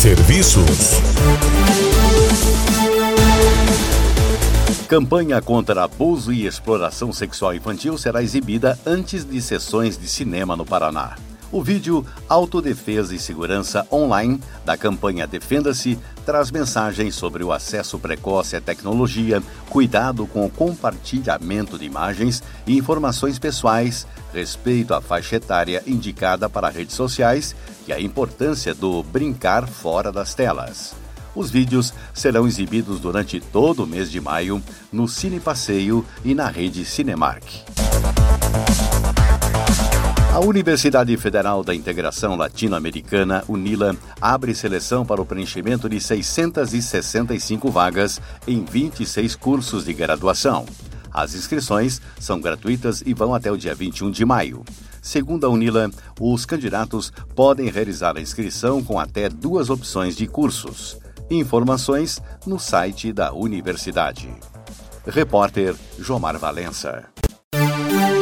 Serviços. Campanha contra abuso e exploração sexual infantil será exibida antes de sessões de cinema no Paraná. O vídeo Autodefesa e Segurança Online da campanha Defenda-se traz mensagens sobre o acesso precoce à tecnologia, cuidado com o compartilhamento de imagens e informações pessoais, respeito à faixa etária indicada para redes sociais e a importância do brincar fora das telas. Os vídeos serão exibidos durante todo o mês de maio no Cine Passeio e na rede Cinemark. A Universidade Federal da Integração Latino-Americana, UNILA, abre seleção para o preenchimento de 665 vagas em 26 cursos de graduação. As inscrições são gratuitas e vão até o dia 21 de maio. Segundo a UNILA, os candidatos podem realizar a inscrição com até 2 opções de cursos. Informações no site da universidade. Repórter Jomar Valença.